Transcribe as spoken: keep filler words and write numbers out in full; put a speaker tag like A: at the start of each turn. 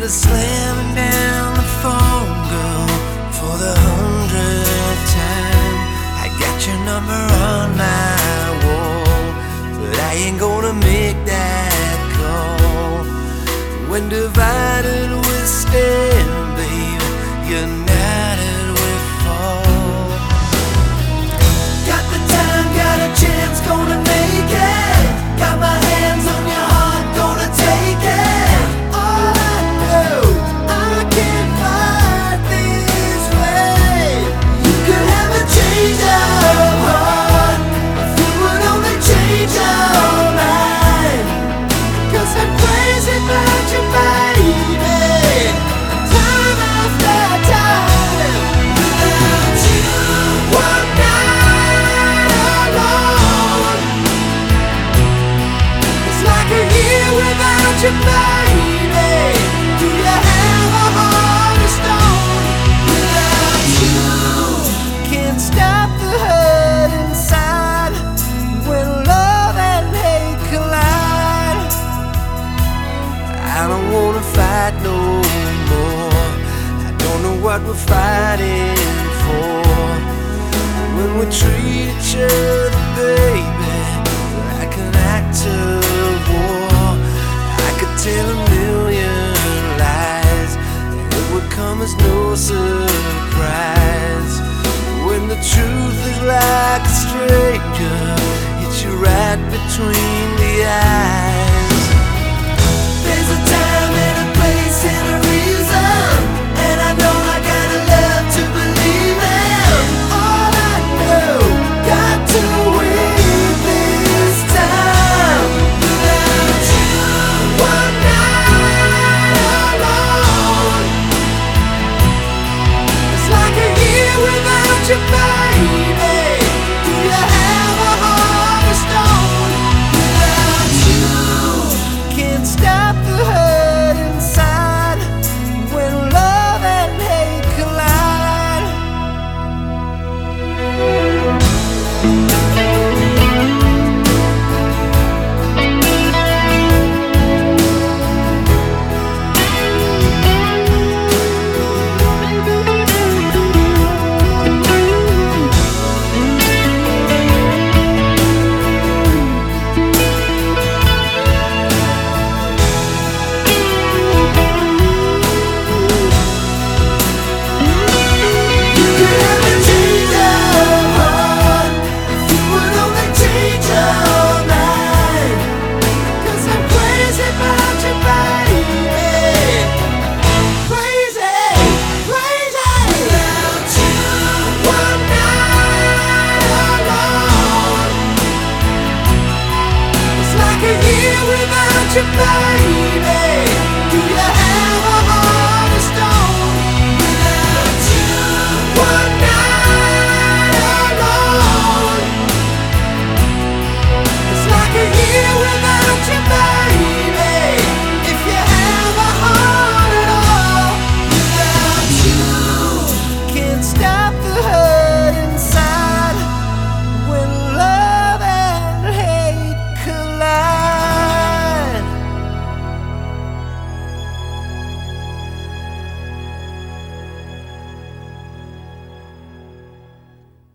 A: of slamming down the phone, girl, for the hundredth time. I got your number on my wall, but I ain't gonna make that call. When divided we stand, baby, united we fall. Got the time, got a chance, gonna make it. Got my hands on your heart, gonna take it. All I know, I can't fight this way. You could have a change of heart if you would only change your mind. Cause I'm crazy about you, baby, time after time. Without you, one night alone, it's like a year without you, baby. Do you have a heart of stone? Without you, can't stop the hurt inside when love and hate collide. I don't wanna fight no more. I don't know what we're fighting for. When we treat each other, baby, like an act of war. I could tell a million lies, and it would come as no surprise. When the truth is like a stranger, hits you right between the eyes.